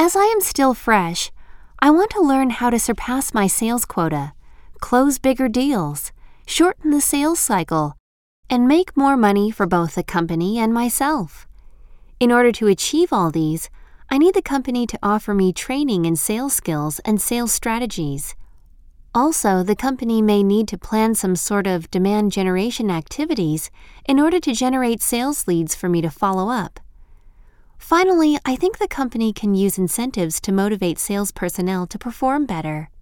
As I am still fresh, I want to learn how to surpass my sales quota, close bigger deals, shorten the sales cycle, and make more money for both the company and myself. In order to achieve all these, I need the company to offer me training in sales skills and sales strategies. Also, the company may need to plan some sort of demand generation activities in order to generate sales leads for me to follow up. Finally, I think the company can use incentives to motivate sales personnel to perform better.